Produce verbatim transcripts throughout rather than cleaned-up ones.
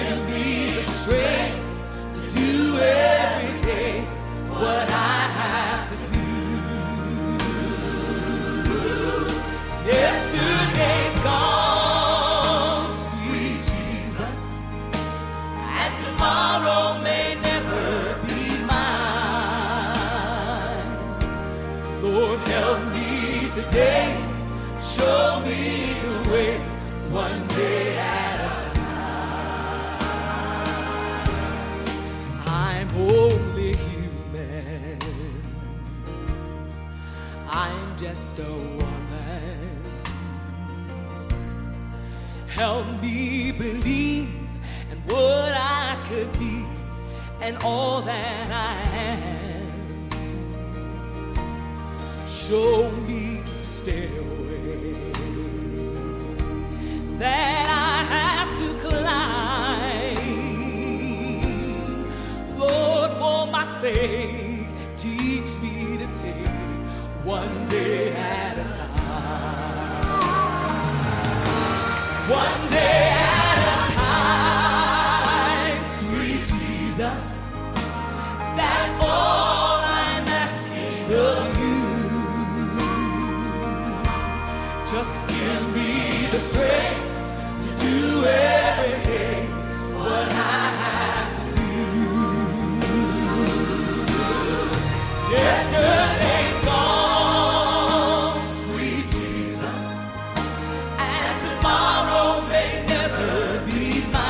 give me the strength to do every day what I have to do. Yesterday's gone, sweet Jesus, and tomorrow may never be mine. Lord, help me today, show me the way, one day at a time. I'm only human, I'm just a woman. Help me believe in what I could be and all that I am. Show me the stairway that I have to climb. Lord, for my sake, teach me to take one day at a time. One day at a time, sweet Jesus, that's all I'm asking of you. Just give me the strength to do every day what I have to do. Yesterday's gone, sweet Jesus, and tomorrow may never be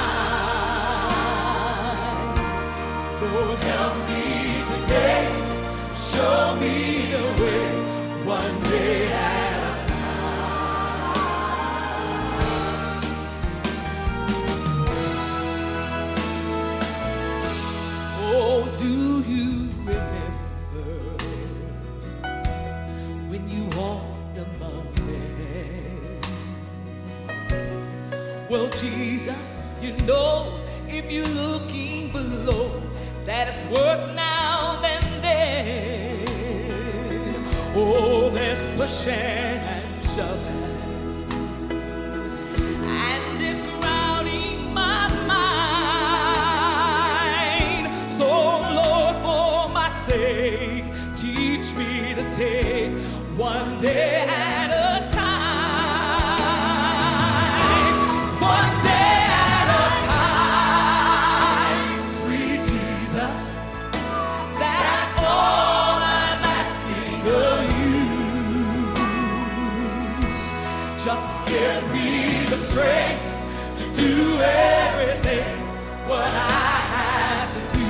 mine. Lord, help me today, show me the way, one day at a time. Oh, do you remember when you walked among men? Well, Jesus, you know, if you're looking below, that it's worse now than then. Oh, there's pushing and shoving, and it's crowding my mind. So, Lord, for my sake, teach me to take one day at a time. Just give me the strength to do everything what I have to do.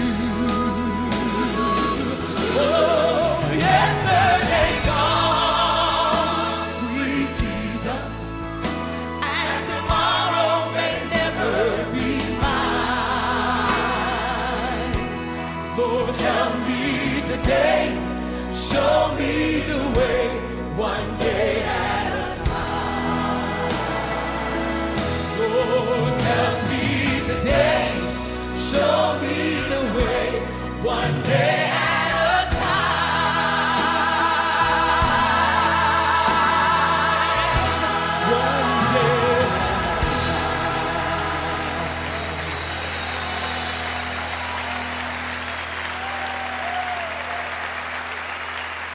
Oh, yesterday's gone, sweet Jesus, and tomorrow may never be mine. Lord, help me today, show me the way, one day at a time. Lord, help me today, show me the way, one day at a time. One